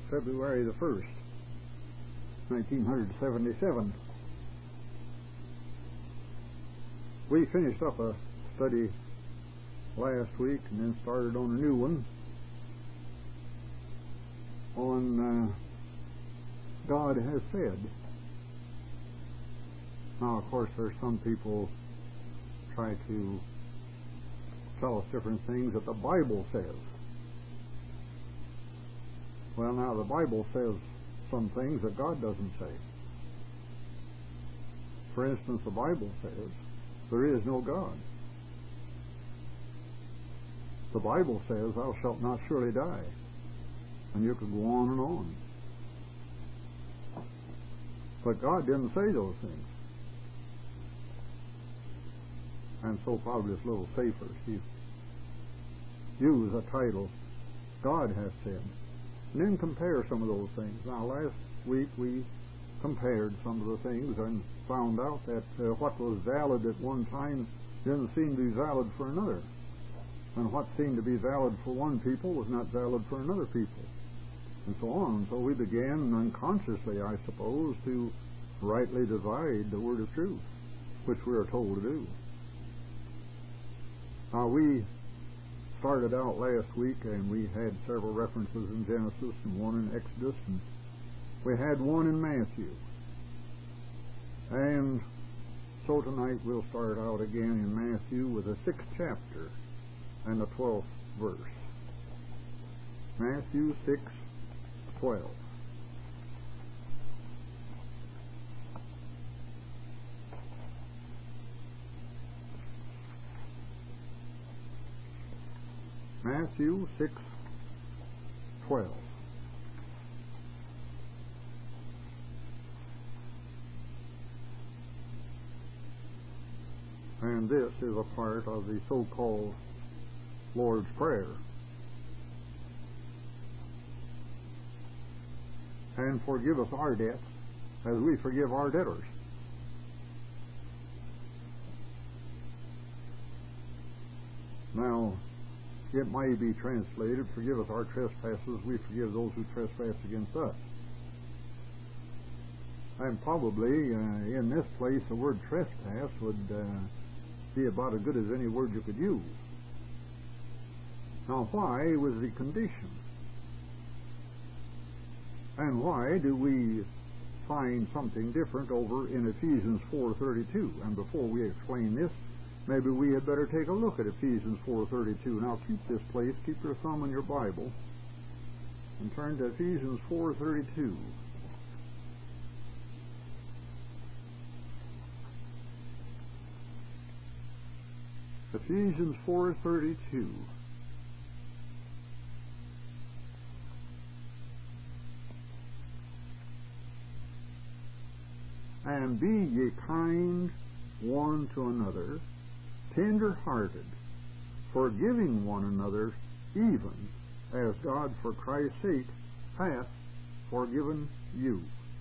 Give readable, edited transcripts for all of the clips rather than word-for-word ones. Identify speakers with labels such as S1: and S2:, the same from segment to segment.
S1: February the 1st, 1977. We finished up a study last week and then started on a new one on God has said. Now, of course, there's some people try to tell us different things that the Bible says. Well, now, the Bible says some things that God doesn't say. For instance, the Bible says there is no God. The Bible says, thou shalt not surely die. And you could go on and on. But God didn't say those things. And so probably it's a little safer if you use a title, God has said, and then compare some of those things. Now, last week we compared some of the things and found out that what was valid at one time didn't seem to be valid for another. And what seemed to be valid for one people was not valid for another people. And so on. So we began unconsciously, I suppose, to rightly divide the word of truth, which we are told to do. Now, we started out last week and we had several references in Genesis and one in Exodus, and we had one in Matthew. And so tonight we'll start out again in Matthew with the 6th chapter and the 12th verse. Matthew 6:12. Matthew 6:12. And this is a part of the so-called Lord's Prayer. And forgive us our debts as we forgive our debtors. Now, it may be translated, forgive us our trespasses, we forgive those who trespass against us. And probably in this place the word trespass would be about as good as any word you could use. Now, why was the condition? And why do we find something different over in Ephesians 4:32? And before we explain this, maybe we had better take a look at Ephesians 4:32. Now, keep this place, keep your thumb in your Bible, and turn to Ephesians 4:32. Ephesians 4:32. And be ye kind one to another, tender-hearted, forgiving one another, even as God for Christ's sake hath forgiven you.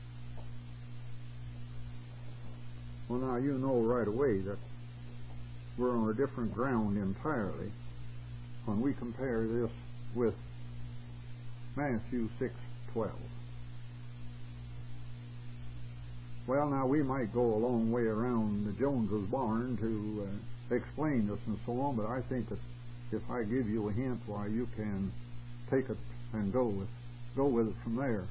S1: Well, now you know right away that we're on a different ground entirely when we compare this with Matthew 6:12. Well, now we might go a long way around the Joneses' barn to explain this and so on, but I think that if I give you a hint, why, you can take it and go with it from there.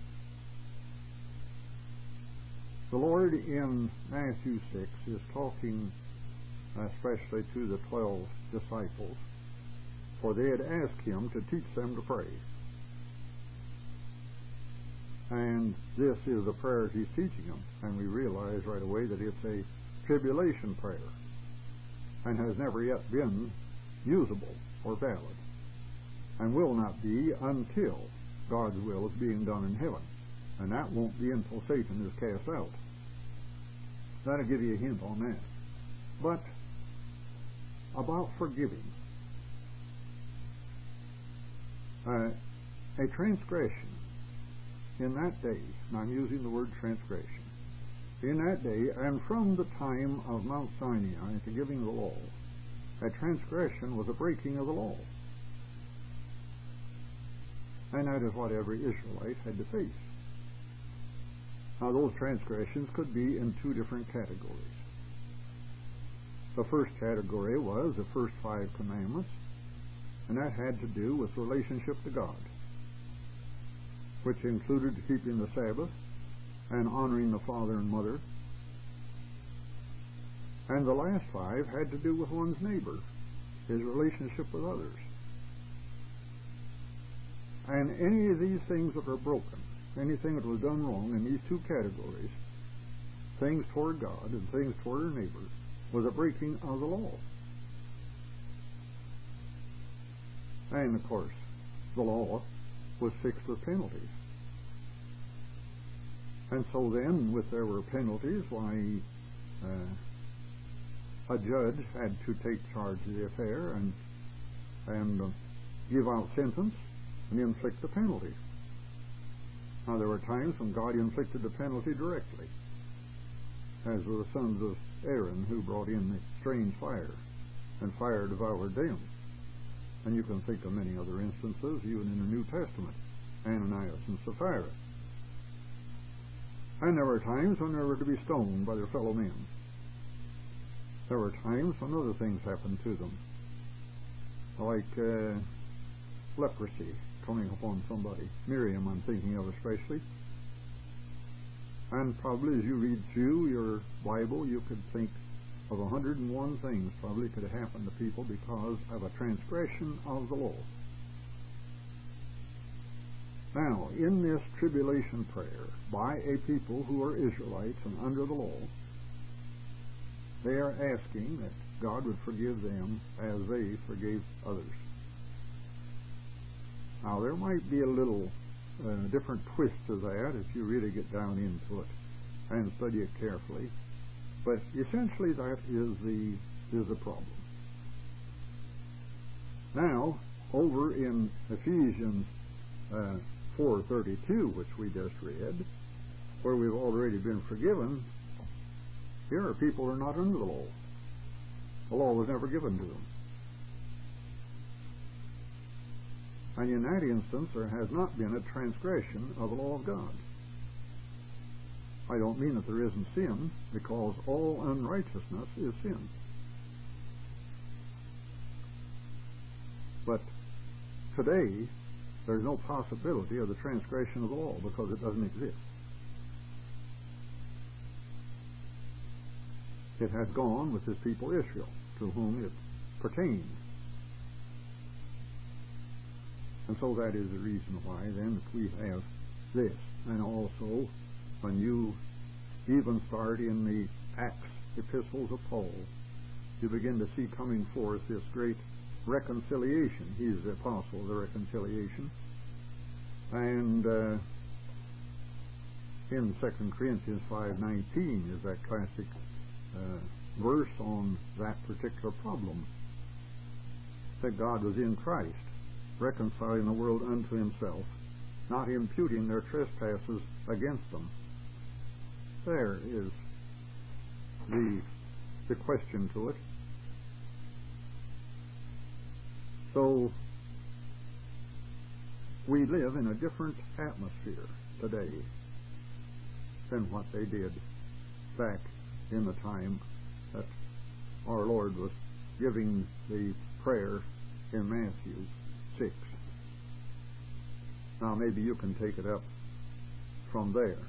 S1: The Lord in Matthew 6 is talking especially to the 12 disciples, for they had asked him to teach them to pray. And this is the prayer he's teaching them, and we realize right away that it's a tribulation prayer and has never yet been usable or valid, and will not be until God's will is being done in heaven, and that won't be until Satan is cast out. That'll give you a hint on that. But about forgiving, a transgression in that day, and I'm using the word transgression, in that day, and from the time of Mount Sinai, the giving of the law, a transgression was a breaking of the law. And that is what every Israelite had to face. Now, those transgressions could be in two different categories. The first category was the first 5 commandments, and that had to do with relationship to God, which included keeping the Sabbath and honoring the father and mother. And the last 5 had to do with one's neighbor, his relationship with others. And any of these things that are broken, anything that was done wrong in these two categories, things toward God and things toward our neighbor, was a breaking of the law. And, of course, the law was fixed with penalties. And so then, if there were penalties, why, a judge had to take charge of the affair and give out sentence and inflict the penalty. Now, there were times when God inflicted the penalty directly, as with the sons of Aaron, who brought in the strange fire, and fire devoured them. And you can think of many other instances, even in the New Testament, Ananias and Sapphira. And there were times when they were to be stoned by their fellow men. There were times when other things happened to them, like leprosy coming upon somebody. Miriam, I'm thinking of especially. And probably as you read through your Bible, you could think of 101 things probably could have happened to people because of a transgression of the law. Now, in this tribulation prayer by a people who are Israelites and under the law, they are asking that God would forgive them as they forgave others. Now, there might be a little different twist to that if you really get down into it and study it carefully. But essentially that is the problem. Now, over in Ephesians 4:32, which we just read, where we've already been forgiven, here are people who are not under the law. The law was never given to them. And in that instance, there has not been a transgression of the law of God. I don't mean that there isn't sin, because all unrighteousness is sin. But today, there's no possibility of the transgression of the law because it doesn't exist. It has gone with his people Israel, to whom it pertains. And so that is the reason why then that we have this. And also, when you even start in the Acts epistles of Paul, you begin to see coming forth this great reconciliation. He is the apostle of the reconciliation. And in 2 Corinthians 5:19 is that classic verse on that particular problem, that God was in Christ, reconciling the world unto himself, not imputing their trespasses against them. There is the question to it. So we live in a different atmosphere today than what they did back in the time that our Lord was giving the prayer in Matthew 6. Now maybe you can take it up from there.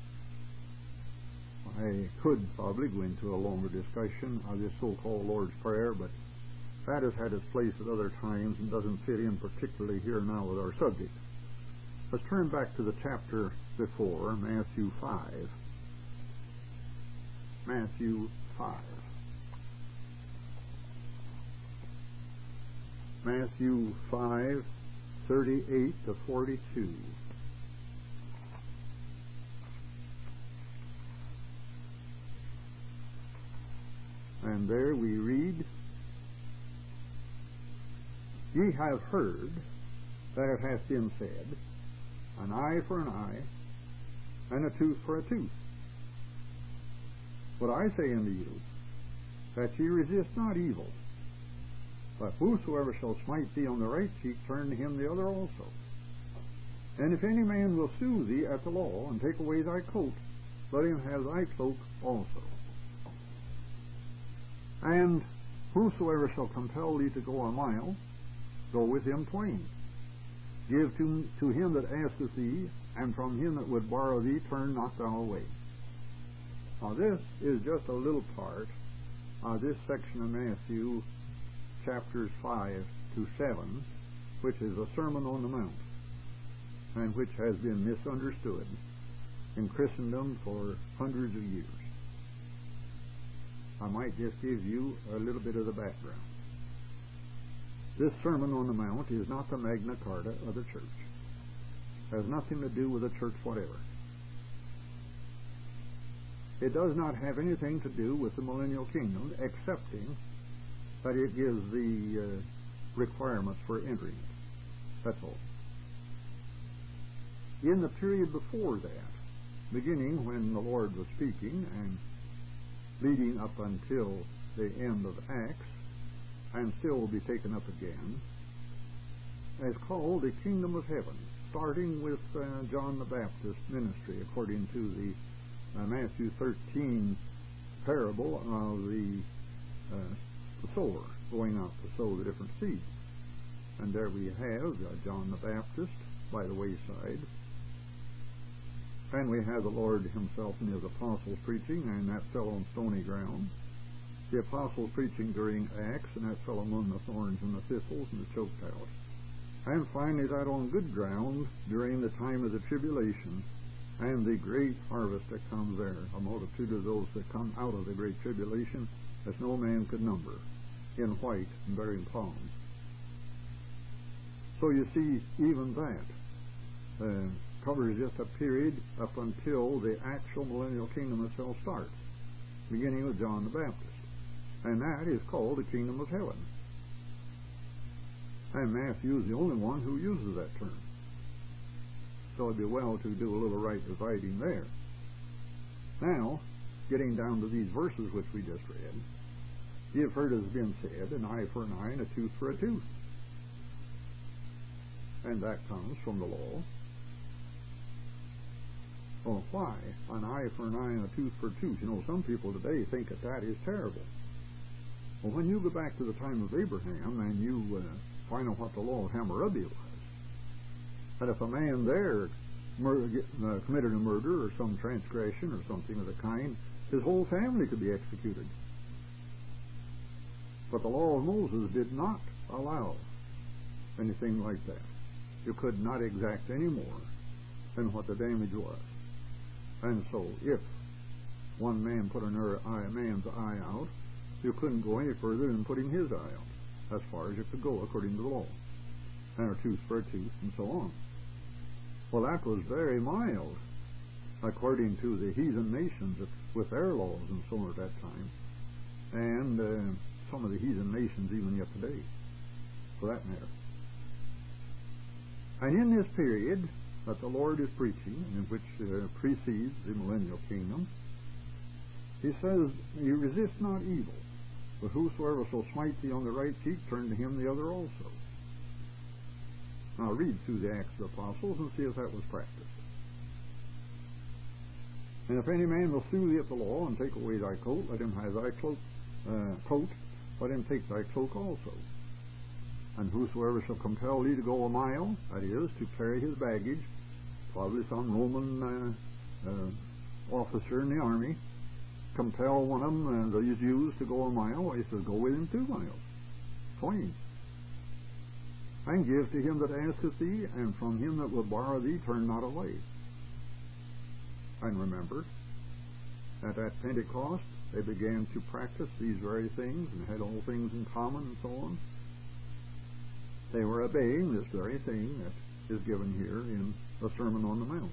S1: I could probably go into a longer discussion of this so-called Lord's Prayer, but that has had its place at other times and doesn't fit in particularly here now with our subject. Let's turn back to the chapter before, Matthew 5. Matthew 5. Matthew 5:38 to 42. And there we read, Ye have heard that it hath been said, an eye for an eye, and a tooth for a tooth. But I say unto you, that ye resist not evil, but whosoever shall smite thee on the right cheek, turn to him the other also. And if any man will sue thee at the law, and take away thy coat, let him have thy cloak also. And whosoever shall compel thee to go a mile, go with him twain. Give to him that asketh thee, and from him that would borrow thee turn not thou away. Now this is just a little part of this section of Matthew, chapters 5 to 7, which is a Sermon on the Mount, and which has been misunderstood in Christendom for hundreds of years. I might just give you a little bit of the background. This Sermon on the Mount is not the Magna Carta of the church. It has nothing to do with the church whatever. It does not have anything to do with the millennial kingdom, excepting that it gives the requirements for entering it. That's all. In the period before that, beginning when the Lord was speaking and leading up until the end of Acts, and still will be taken up again, is called the kingdom of heaven, starting with John the Baptist's ministry, according to the Matthew 13 parable of the sower going out to sow the different seeds. And there we have John the Baptist by the wayside, and we have the Lord himself and his apostles preaching, and that fell on stony ground. The apostles preaching during Acts, and that fell among the thorns and the thistles and the choked out. And finally that on good ground during the time of the tribulation, and the great harvest that comes there, a multitude of those that come out of the great tribulation, as no man could number, in white and bearing palms. So you see, even that covers just a period up until the actual millennial kingdom itself starts, beginning with John the Baptist. And that is called the kingdom of heaven. And Matthew is the only one who uses that term. So it'd be well to do a little right dividing there. Now, getting down to these verses which we just read, you've heard it has been said, an eye for an eye and a tooth for a tooth. And that comes from the law. Well, why? An eye for an eye and a tooth for a tooth. You know, some people today think that that is terrible. Well, when you go back to the time of Abraham and you find out what the law of Hammurabi was, that if a man there committed a murder or some transgression or something of the kind, his whole family could be executed. But the law of Moses did not allow anything like that. You could not exact any more than what the damage was. And so, if one man put a man's eye out, you couldn't go any further than putting his eye out, as far as you could go according to the law, and a tooth for a tooth, and so on. Well, that was very mild, according to the heathen nations with their laws and so on at that time, and some of the heathen nations even yet today, for that matter. And in this period that the Lord is preaching, and which precedes the millennial kingdom, he says, "You resist not evil, but whosoever shall smite thee on the right cheek, turn to him the other also." Now read through the Acts of the Apostles and see if that was practiced. "And if any man will sue thee at the law, and take away thy coat, let him have thy coat, let him take thy cloak also. And whosoever shall compel thee to go a mile," that is, to carry his baggage, probably some Roman officer in the army, compel one of them, these Jews, to go a mile, he says, go with him 2 miles, twain. "And give to him that asketh thee, and from him that will borrow thee, turn not away." And remember, that at Pentecost, they began to practice these very things, and had all things in common, and so on. They were obeying this very thing that is given here in the Sermon on the Mount.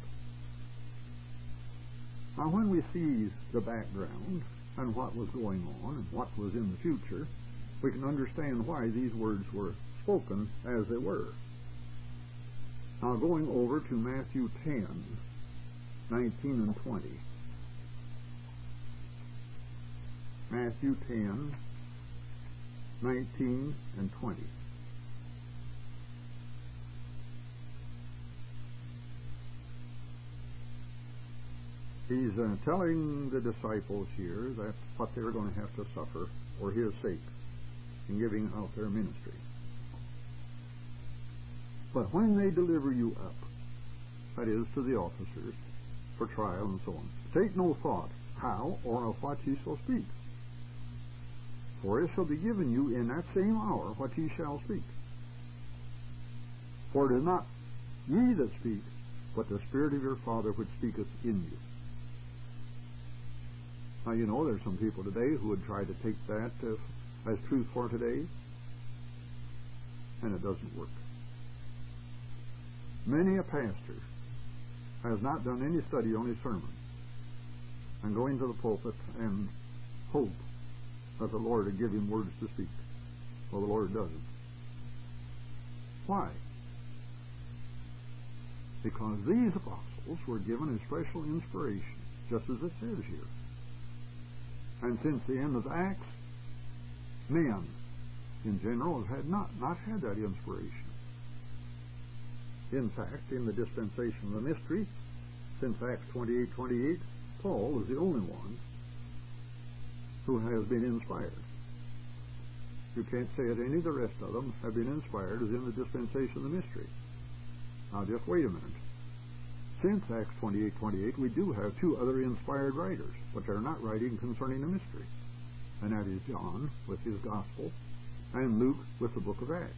S1: Now, when we see the background and what was going on and what was in the future, we can understand why these words were spoken as they were. Now, going over to Matthew 10, 19 and 20. Matthew 10, 19 and 20. He's telling the disciples here that what they're going to have to suffer for his sake in giving out their ministry. But when they deliver you up, that is, to the officers, for trial and so on, take no thought how or of what ye shall speak. For it shall be given you in that same hour what ye shall speak. For it is not ye that speak, but the Spirit of your Father which speaketh in you. Now, you know, there's some people today who would try to take that as truth for today, and it doesn't work. Many a pastor has not done any study on his sermon and go into the pulpit and hope that the Lord would give him words to speak. Well, the Lord doesn't. Why? Because these apostles were given a special inspiration, just as it says here. And since the end of Acts, men in general have had not had that inspiration. In fact, in the dispensation of the mystery, since Acts 28:28, Paul is the only one who has been inspired. You can't say that any of the rest of them have been inspired as in the dispensation of the mystery. Now just wait a minute. Since Acts 28:28, we do have two other inspired writers, but they're not writing concerning the mystery. And that is John with his gospel and Luke with the book of Acts.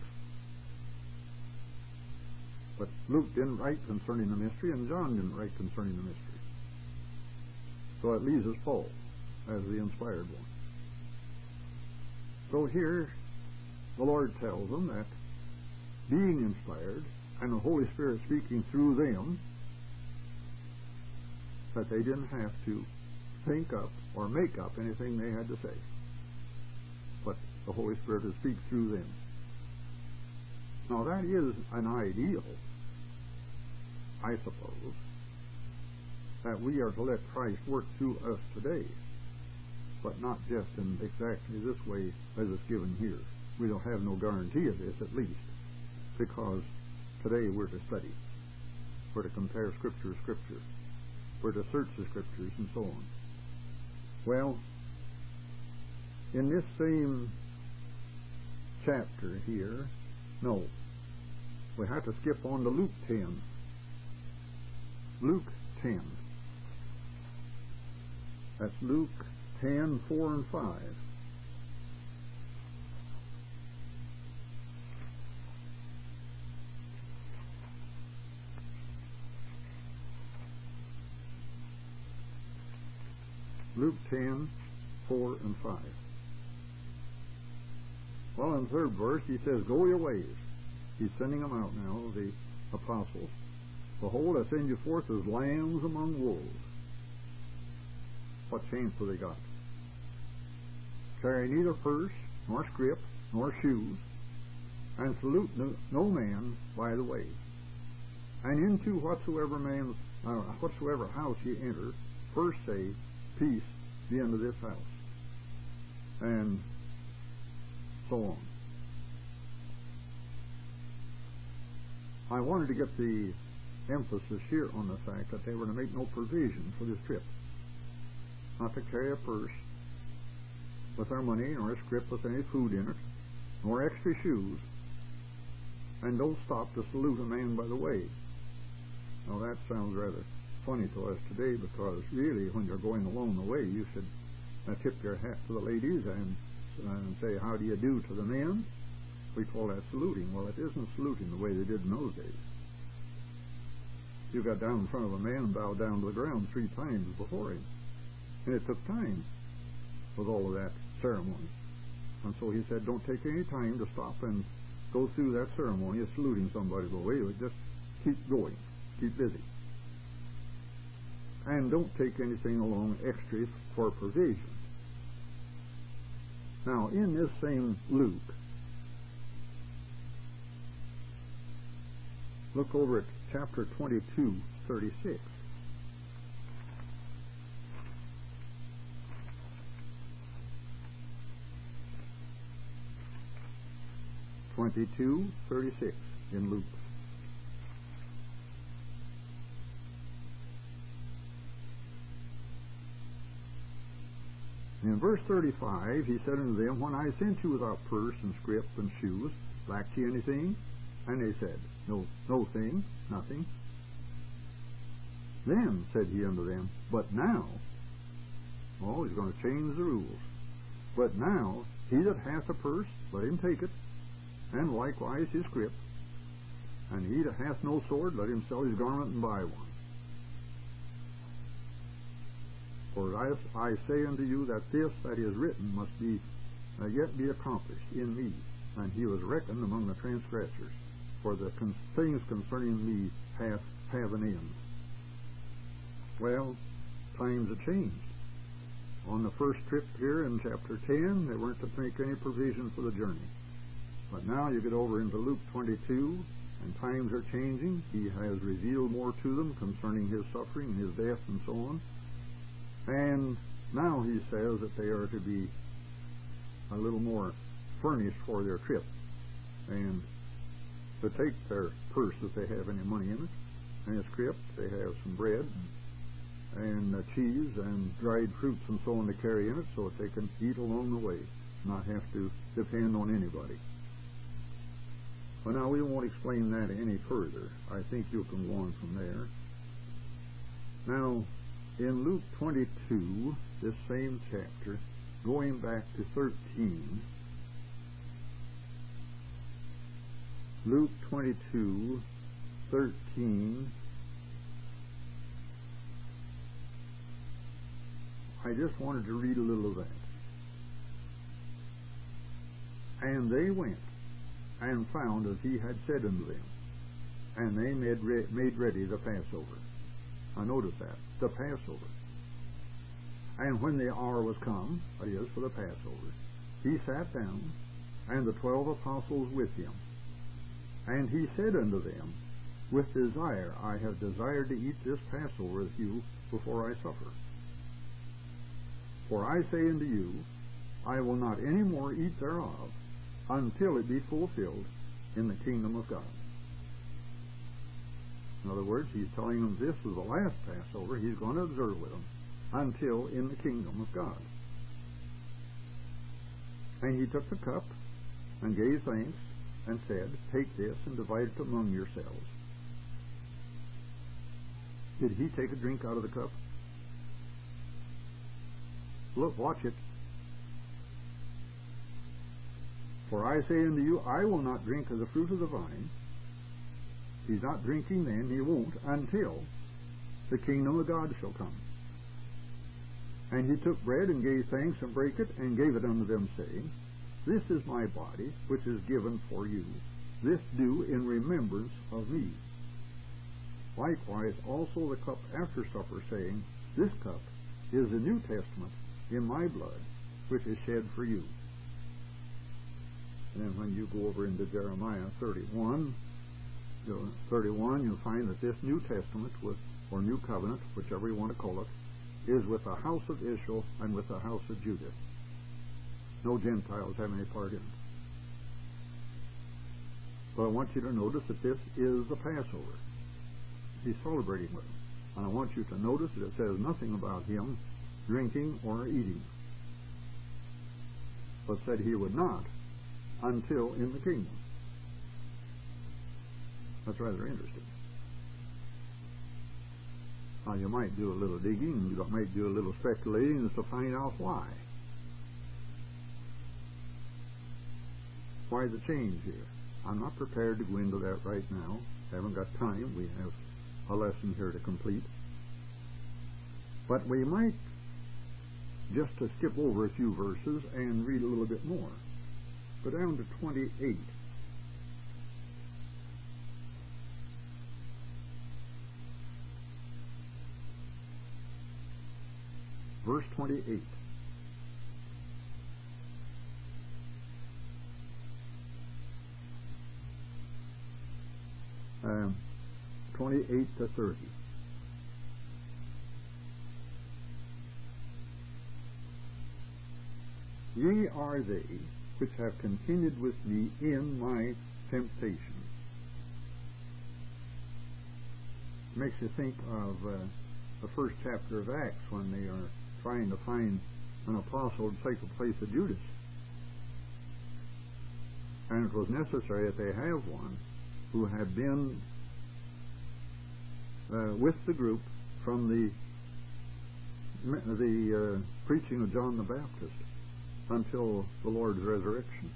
S1: But Luke didn't write concerning the mystery, and John didn't write concerning the mystery. So it leaves us Paul as the inspired one. So here, the Lord tells them that being inspired, and the Holy Spirit speaking through them, that they didn't have to think up or make up anything they had to say. But the Holy Spirit would speak through them. Now that is an ideal, I suppose, that we are to let Christ work through us today, but not just in exactly this way as it's given here. We don't have no guarantee of this, at least, because today we're to study. We're to compare Scripture to Scripture. We're to search the Scriptures and so on. Well, in this same chapter here, no, we have to skip on to Luke 10. Luke 10. That's Luke 10, 4 and 5. Luke 10, 4 and 5. Well, in the third verse, he says, "Go your ways." He's sending them out now, the apostles. "Behold, I send you forth as lambs among wolves." What chance have they got? "Carry neither purse, nor scrip, nor shoes, and salute no man by the way. And into whatsoever house ye enter, first say, Peace be unto this house." And so on. I wanted to get the emphasis here on the fact that they were to make no provision for this trip. Not to carry a purse with their money, nor a scrip with any food in it, nor extra shoes, and don't stop to salute a man by the way. Now that sounds rather funny to us today, because really when you're going along the way you should tip your hat to the ladies and say, "How do you do" to the men. We call that saluting. Well, it isn't saluting the way they did in those days. You got down in front of a man and bowed down to the ground 3 times before him. And it took time with all of that ceremony. And so he said, don't take any time to stop and go through that ceremony of saluting somebody by the way. Just keep going. Keep busy. And don't take anything along extra for provision. Now, in this same Luke, look over at chapter 22, 36. In Luke. In verse 35, he said unto them, When I sent you without purse and scrip and shoes, lacked ye anything? And they said, No thing, nothing. Then said he unto them, But now, he's going to change the rules. But now, he that hath a purse, let him take it, and likewise his scrip. And he that hath no sword, let him sell his garment and buy one. For I say unto you that this that is written must be yet be accomplished in me. And he was reckoned among the transgressors. For the things concerning me have an end. Well, times have changed. On the first trip here in chapter 10, they weren't to make any provision for the journey. But now you get over into Luke 22, and times are changing. He has revealed more to them concerning his suffering, his death, and so on. And now he says that they are to be a little more furnished for their trip, and to take their purse if they have any money in it, and a scrip, they have some bread, and cheese and dried fruits and so on to carry in it so that they can eat along the way, not have to depend on anybody. Well, now we won't explain that any further. I think you can go on from there. Now, in Luke 22, this same chapter, going back to 13, Luke 22, 13, I just wanted to read a little of that. And they went and found as he had said unto them, and they made ready the Passover. I notice that, the Passover. And when the hour was come, that is, for the Passover, he sat down, and the 12 apostles with him. And he said unto them, With desire I have desired to eat this Passover with you before I suffer. For I say unto you, I will not any more eat thereof, until it be fulfilled in the kingdom of God. In other words, he's telling them this is the last Passover he's going to observe with them, until in the kingdom of God. And he took the cup, and gave thanks, and said, Take this, and divide it among yourselves. Did he take a drink out of the cup? Look, watch it. For I say unto you, I will not drink of the fruit of the vine. He's not drinking then, he won't, until the kingdom of God shall come. And he took bread, and gave thanks, and brake it, and gave it unto them, saying, This is my body, which is given for you. This do in remembrance of me. Likewise also the cup after supper, saying, This cup is the New Testament in my blood, which is shed for you. And then when you go over into Jeremiah 31, you'll find that this New Testament, or New Covenant, whichever you want to call it, is with the house of Israel and with the house of Judah. No Gentiles have any part in it. But I want you to notice that this is the Passover. He's celebrating with them. And I want you to notice that it says nothing about him drinking or eating, but said he would not until in the kingdom. That's rather interesting. Now you might do a little digging, you might do a little speculating as to find out why. Why the change here? I'm not prepared to go into that right now. Haven't got time. We have a lesson here to complete. But we might just to skip over a few verses and read a little bit more. Go down to 28. Verse 28. Um, 28 to 30. Ye are they which have continued with me in my temptations. Makes you think of the first chapter of Acts when they are trying to find an apostle would take the place of Judas. And it was necessary that they have one who had been with the group from the preaching of John the Baptist until the Lord's resurrection.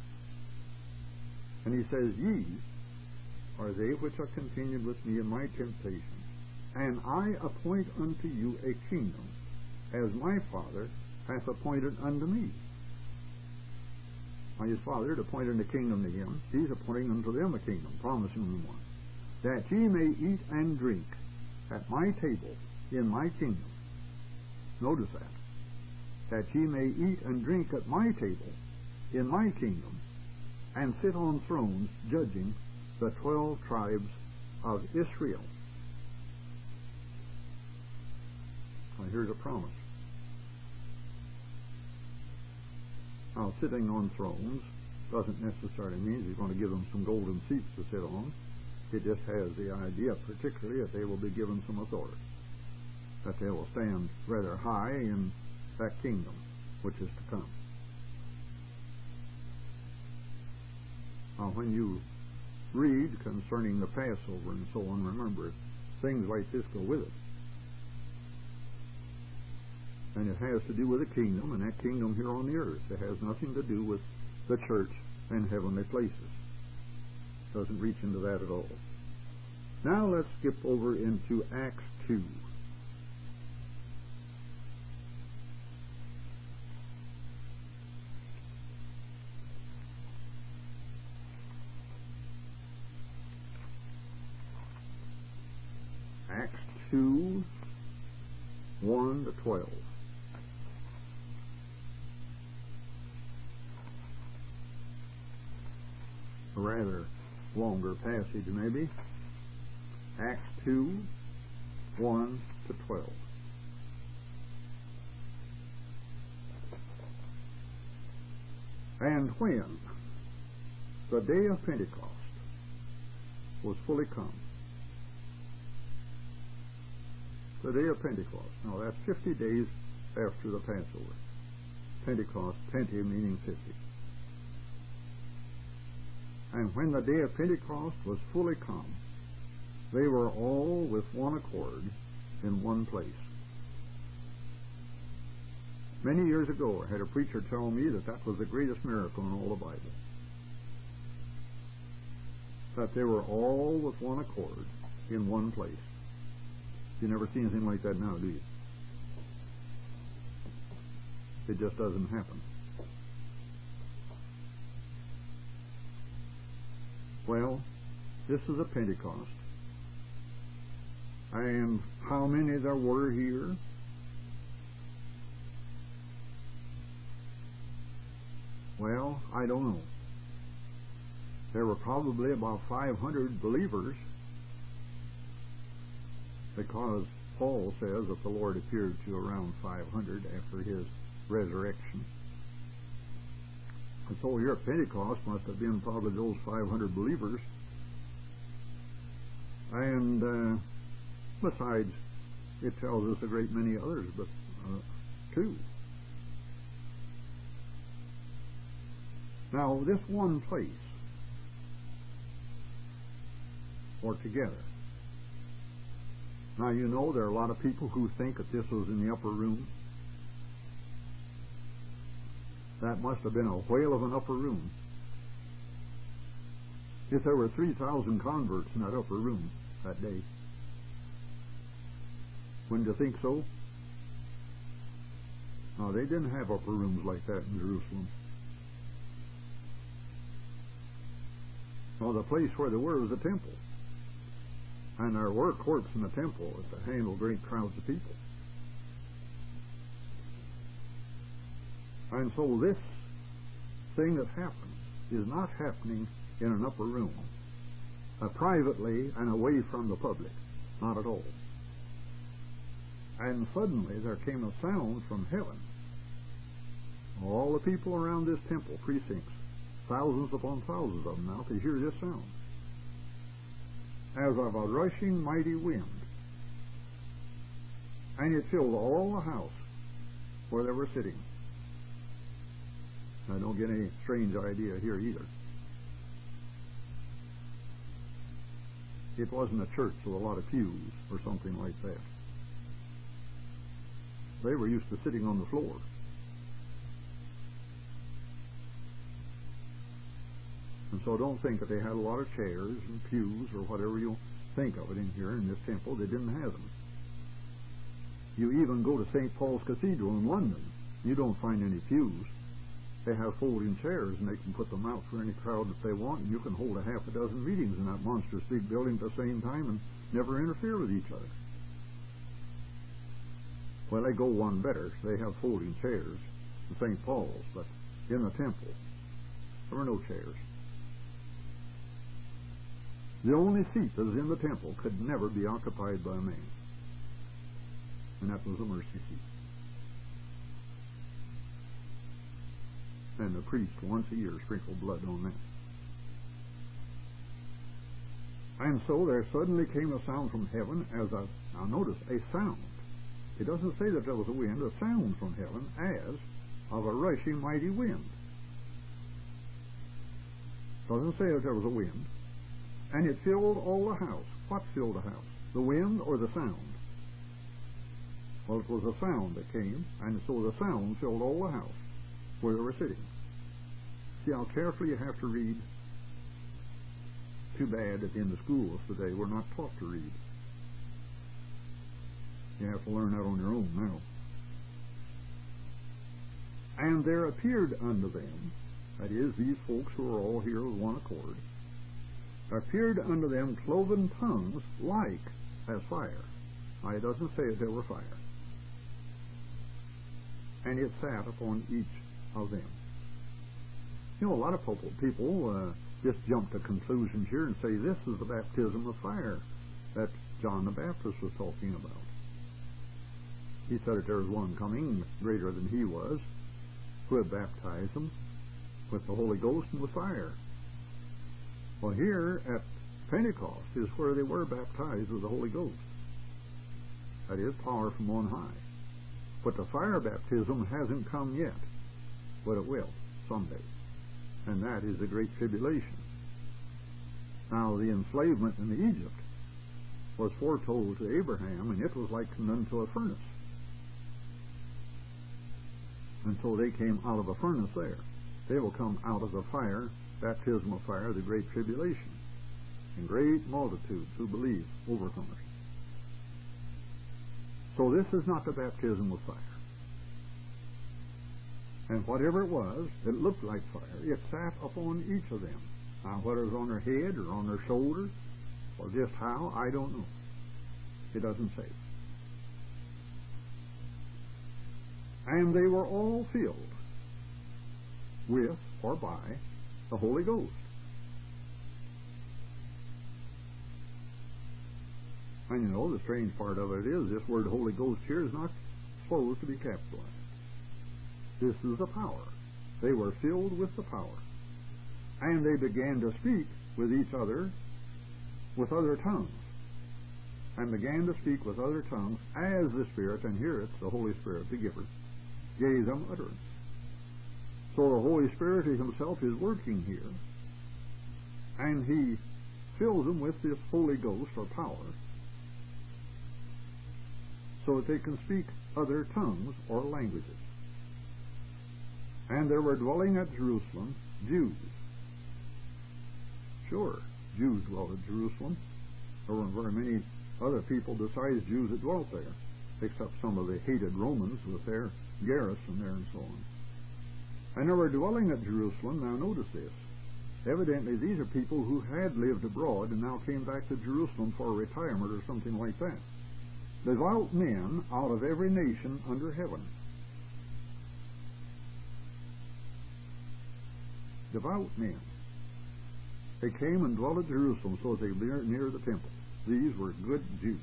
S1: And he says, "Ye are they which are continued with me in my temptation, and I appoint unto you a kingdom, as my Father hath appointed unto me." Now his Father had appointed a kingdom to him. He's appointing unto them a kingdom, promising them one. "That ye may eat and drink at my table in my kingdom." Notice that. "That ye may eat and drink at my table in my kingdom, and sit on thrones judging the 12 tribes of Israel." Now here's a promise. Now, sitting on thrones doesn't necessarily mean he's going to give them some golden seats to sit on. It just has the idea, particularly, that they will be given some authority, that they will stand rather high in that kingdom which is to come. Now, when you read concerning the Passover and so on, remember, things like this go with it. And it has to do with the kingdom, and that kingdom here on the earth. It has nothing to do with the church and heavenly places. It doesn't reach into that at all. Now let's skip over into Acts 2. Acts 2, 1 to 12. A rather longer passage, maybe. Acts 2, 1 to 12. "And when the day of Pentecost was fully come," the day of Pentecost. Now that's 50 days after the Passover. Pentecost, Pente meaning 50. "And when the day of Pentecost was fully come, they were all with one accord in one place." Many years ago, I had a preacher tell me that was the greatest miracle in all the Bible. That they were all with one accord in one place. You never see anything like that now, do you? It just doesn't happen. Well, this is a Pentecost. And how many there were here? Well, I don't know. There were probably about 500 believers, because Paul says that the Lord appeared to around 500 after his resurrection. And so here at Pentecost must have been probably those 500 believers. And besides, it tells us a great many others, but too. Now, this one place, or together. Now, you know, there are a lot of people who think that this was in the upper room. That must have been a whale of an upper room. If there were 3,000 converts in that upper room that day. Wouldn't you think so? No, they didn't have upper rooms like that in Jerusalem. No, the place where they were was the temple. And there were courts in the temple that handled great crowds of people. And so this thing that happens is not happening in an upper room, privately and away from the public. Not at all. And suddenly there came a sound from heaven. All the people around this temple precincts, thousands upon thousands of them now, could hear this sound. As of a rushing mighty wind. And it filled all the house where they were sitting. I don't get any strange idea here either. It wasn't a church with a lot of pews or something like that. They were used to sitting on the floor. And so don't think that they had a lot of chairs and pews or whatever you think of it in here in this temple. They didn't have them. You even go to St. Paul's Cathedral in London, you don't find any pews. They have folding chairs, and they can put them out for any crowd that they want, and you can hold a half a dozen meetings in that monstrous big building at the same time and never interfere with each other. Well, they go one better. They have folding chairs in St. Paul's, but in the temple, there were no chairs. The only seat that was in the temple could never be occupied by a man, and that was the mercy seat. And the priest once a year sprinkled blood on that. And so there suddenly came a sound from heaven as a, now notice, a sound. It doesn't say that there was a wind, a sound from heaven as of a rushing mighty wind. It doesn't say that there was a wind. And it filled all the house. What filled the house? The wind or the sound? Well, it was a sound that came, and so the sound filled all the house where they were sitting. See how carefully you have to read. Too bad that in the schools today we're not taught to read. You have to learn that on your own now. And there appeared unto them, that is, these folks who are all here with one accord, appeared unto them cloven tongues like as fire. Now, it doesn't say that there were fire. And it sat upon each of them. You know, a lot of people just jump to conclusions here and say this is the baptism of fire that John the Baptist was talking about. He said that there was one coming greater than he was, who had baptized them with the Holy Ghost and with fire. Well, here at Pentecost is where they were baptized with the Holy Ghost. That is, power from on high. But the fire baptism hasn't come yet, but it will someday. And that is the Great Tribulation. Now, the enslavement in Egypt was foretold to Abraham, and it was likened unto a furnace. And so they came out of a furnace there. They will come out of the fire, baptism of fire, the Great Tribulation, and great multitudes who believe, overcomers. So this is not the baptism of fire. And whatever it was, it looked like fire. It sat upon each of them. Now, whether it was on their head or on their shoulder, or just how, I don't know. It doesn't say. And they were all filled with, or by, the Holy Ghost. And you know, the strange part of it is, this word Holy Ghost here is not supposed to be capitalized. This is the power. They were filled with the power. And they began to speak with each other with other tongues. And began to speak with other tongues as the Spirit, and here it's the Holy Spirit, the giver, gave them utterance. So the Holy Spirit himself is working here, and he fills them with this Holy Ghost or power so that they can speak other tongues or languages. And there were dwelling at Jerusalem Jews. Sure, Jews dwelt at Jerusalem. There weren't very many other people besides Jews that dwelt there, except some of the hated Romans with their garrison there and so on. And there were dwelling at Jerusalem, now notice this, evidently these are people who had lived abroad and now came back to Jerusalem for retirement or something like that. Devout men out of every nation under heaven. Devout men. They came and dwelt at Jerusalem so they were near the temple. These were good Jews.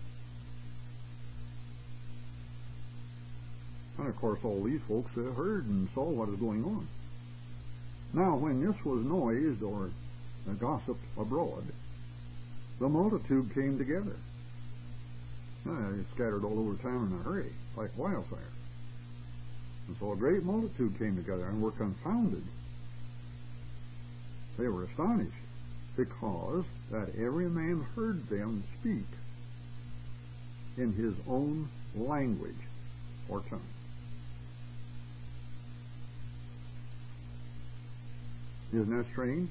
S1: And of course all these folks heard and saw what was going on. Now when this was noised or gossiped abroad, the multitude came together. They scattered all over town in a hurry, like wildfire. And so a great multitude came together and were confounded. They were astonished, because that every man heard them speak in his own language or tongue. Isn't that strange?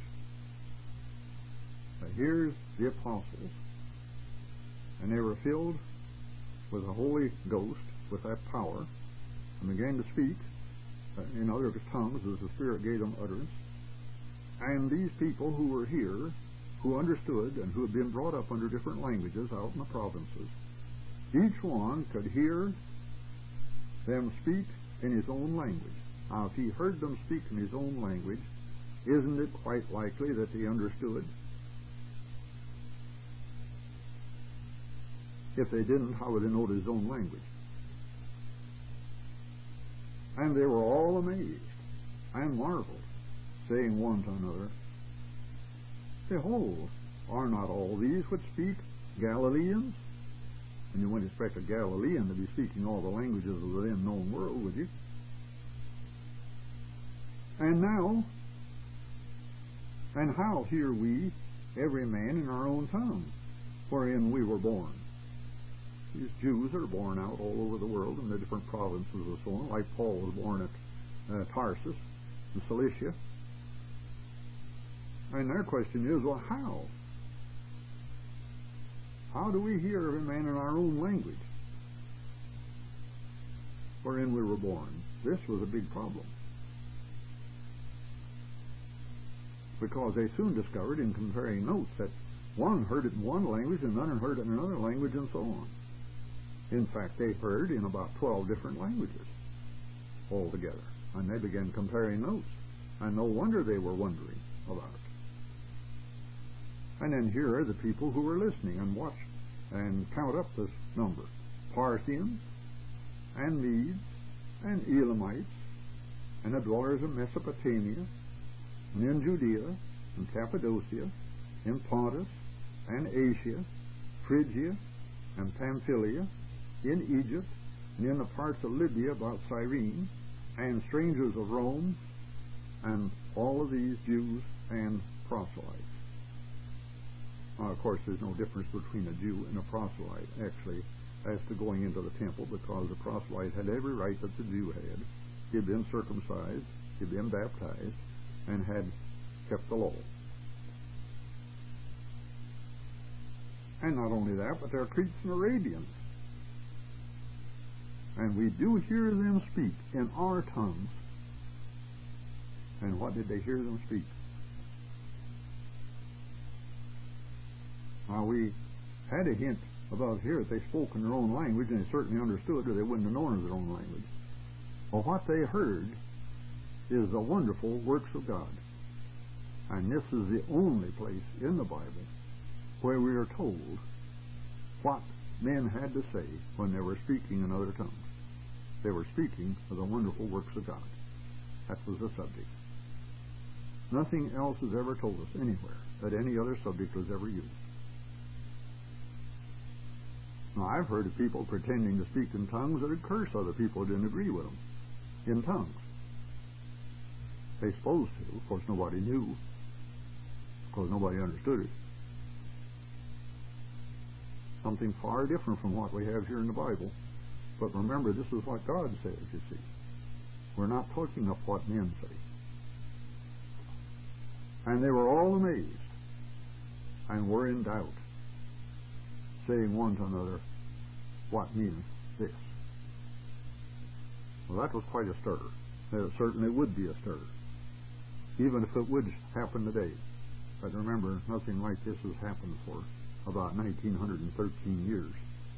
S1: But here's the apostles, and they were filled with the Holy Ghost, with that power, and began to speak in other tongues as the Spirit gave them utterance. And these people who were here, who understood and who had been brought up under different languages out in the provinces, each one could hear them speak in his own language. Now, if he heard them speak in his own language, isn't it quite likely that they understood? If they didn't, how would they know his own language? And they were all amazed and marveled, saying one to another, Behold, are not all these which speak Galileans? And you wouldn't expect a Galilean to be speaking all the languages of the then known world, would you? And now, and how hear we every man in our own tongue, wherein we were born? These Jews are born out all over the world in the different provinces and so on, like Paul was born at Tarsus in Cilicia. And their question is, well, how? How do we hear every man in our own language wherein we were born? This was a big problem, because they soon discovered in comparing notes that one heard it in one language and another heard it in another language and so on. In fact, they heard in about 12 different languages altogether, and they began comparing notes, and no wonder they were wondering about it. And then here are the people who were listening and watched and count up this number: Parthians and Medes and Elamites and the dwellers of Mesopotamia and in Judea and Cappadocia, in Pontus and Asia, Phrygia and Pamphylia, in Egypt and in the parts of Libya about Cyrene, and strangers of Rome, and all of these Jews and proselytes. Now, of course, there's no difference between a Jew and a proselyte, actually, as to going into the temple, because the proselyte had every right that the Jew had. He had been circumcised, he had been baptized, and had kept the law. And not only that, but they're Cretes and Arabians. And we do hear them speak in our tongues. And what did they hear them speak? Now, we had a hint above here that they spoke in their own language, and they certainly understood, or they wouldn't have known of their own language. Well, what they heard is the wonderful works of God. And this is the only place in the Bible where we are told what men had to say when they were speaking in other tongues. They were speaking of the wonderful works of God. That was the subject. Nothing else is ever told us anywhere that any other subject was ever used. Now, I've heard of people pretending to speak in tongues that would curse other people who didn't agree with them in tongues. They supposed to. Of course, nobody knew, because nobody understood it. Something far different from what we have here in the Bible. But remember, this is what God says, you see. We're not talking of what men say. And they were all amazed and were in doubt, saying one to another, What meaneth this? Well, that was quite a stir. It certainly would be a stir, even if it would happen today. But remember, nothing like this has happened for about 1913 years.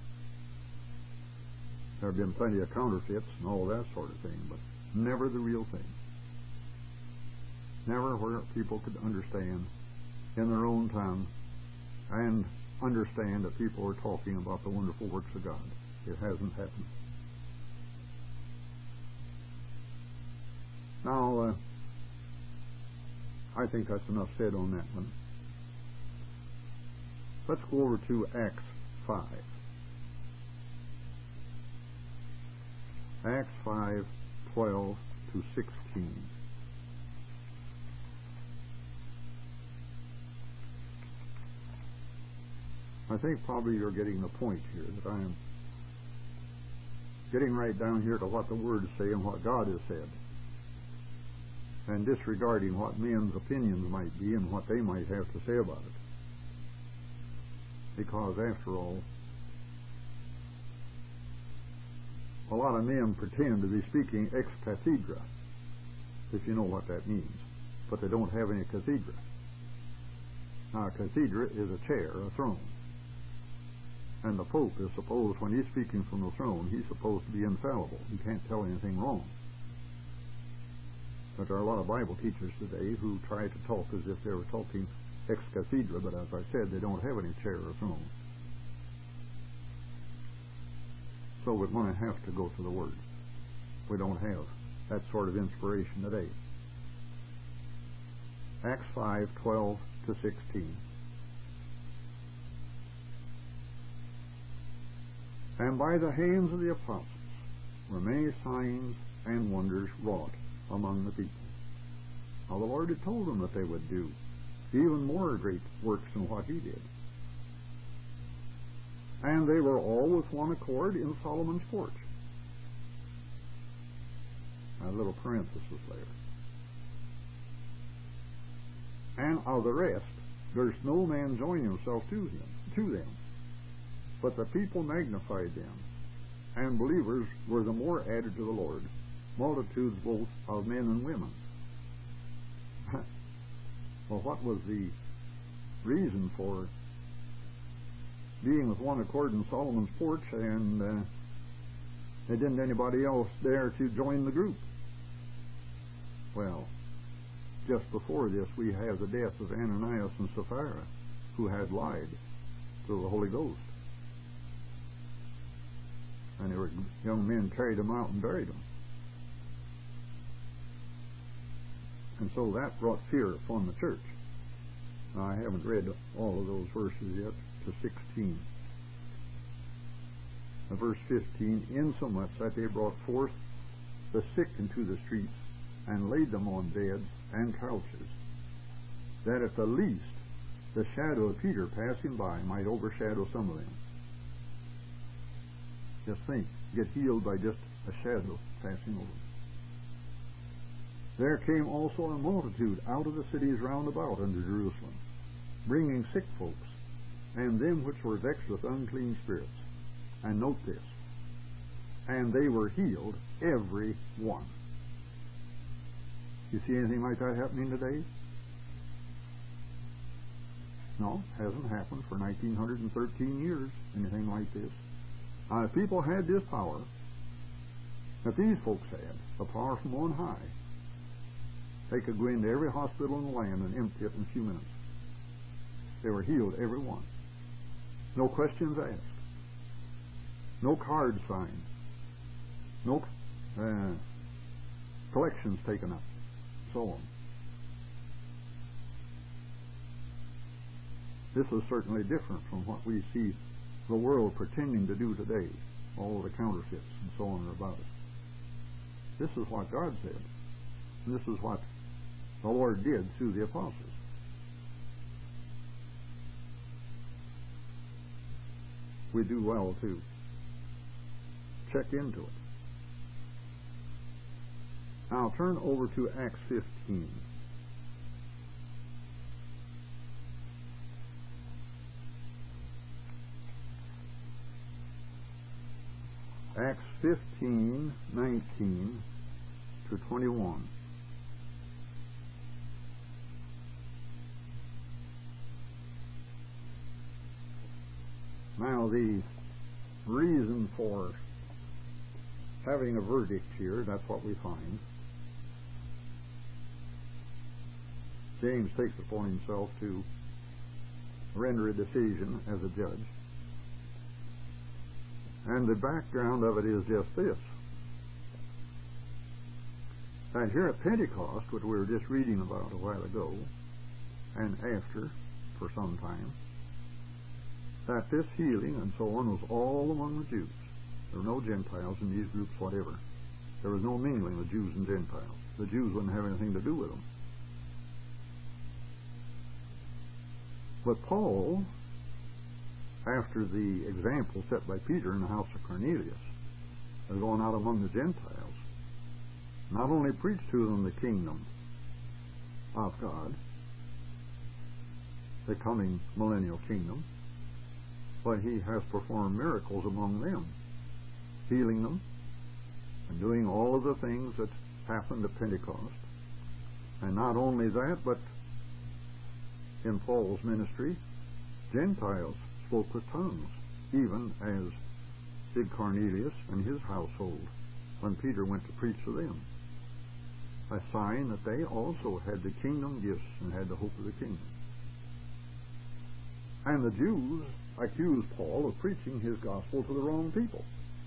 S1: There have been plenty of counterfeits and all that sort of thing, but never the real thing. Never where people could understand in their own tongue and understand that people were talking about the wonderful works of God. It hasn't happened. Now, I think that's enough said on that one. Let's go over to Acts 5. Acts 5, 12 to 16. I think probably you're getting the point here, that I am getting right down here to what the words say and what God has said, and disregarding what men's opinions might be and what they might have to say about it. Because after all, a lot of men pretend to be speaking ex cathedra, if you know what that means, but they don't have any cathedra. Now, a cathedra is a chair, a throne. And the Pope is supposed, when he's speaking from the throne, he's supposed to be infallible. He can't tell anything wrong. But there are a lot of Bible teachers today who try to talk as if they were talking ex cathedra, but as I said, they don't have any chair or throne. So we're going to have to go to the Word. We don't have that sort of inspiration today. Acts 5:12 to 16. And by the hands of the apostles were many signs and wonders wrought among the people. Now the Lord had told them that they would do even more great works than what he did. And they were all with one accord in Solomon's porch. A little parenthesis there. And of the rest, there's no man joining himself to them. But the people magnified them, and believers were the more added to the Lord, multitudes both of men and women. Well, what was the reason for being with one accord in Solomon's porch, and there didn't anybody else there to join the group? Well, just before this, we have the death of Ananias and Sapphira, who had lied to the Holy Ghost. And there were young men carried them out and buried them. And so that brought fear upon the church. Now, I haven't read all of those verses yet to 16. Verse 15, insomuch that they brought forth the sick into the streets and laid them on beds and couches, that at the least the shadow of Peter passing by might overshadow some of them. Just think, get healed by just a shadow passing over. There came also a multitude out of the cities round about unto Jerusalem, bringing sick folks, and them which were vexed with unclean spirits. And note this, and they were healed, every one. You see anything like that happening today? No, hasn't happened for 1913 years, anything like this. If people had this power that these folks had, the power from on high, they could go into every hospital in the land and empty it in a few minutes. They were healed, every one. No questions asked. No cards signed. No collections taken up. So on. This is certainly different from what we see the world pretending to do today, all the counterfeits and so on are about it. This is what God said, and this is what the Lord did through the apostles. We do well to check into it. Now turn over to Acts 15. Acts 15:19 to 21. Now the reason for having a verdict here, that's what we find. James takes it upon himself to render a decision as a judge. And the background of it is just this. That here at Pentecost, which we were just reading about a while ago, and after, for some time, that this healing and so on was all among the Jews. There were no Gentiles in these groups whatever. There was no mingling of Jews and Gentiles. The Jews wouldn't have anything to do with them. But Paul, after the example set by Peter in the house of Cornelius, of going out among the Gentiles, not only preached to them the kingdom of God, the coming millennial kingdom, but he has performed miracles among them, healing them, and doing all of the things that happened at Pentecost. And not only that, but in Paul's ministry, Gentiles spoke with tongues, even as did Cornelius and his household when Peter went to preach to them. A sign that they also had the kingdom gifts and had the hope of the kingdom. And the Jews accused Paul of preaching his gospel to the wrong people.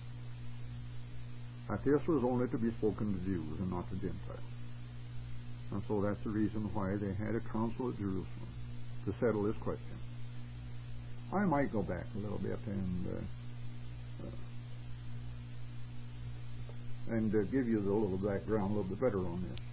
S1: That this was only to be spoken to Jews and not to Gentiles. And so that's the reason why they had a council at Jerusalem to settle this question. I might go back a little bit and give you the little background a little bit better on this.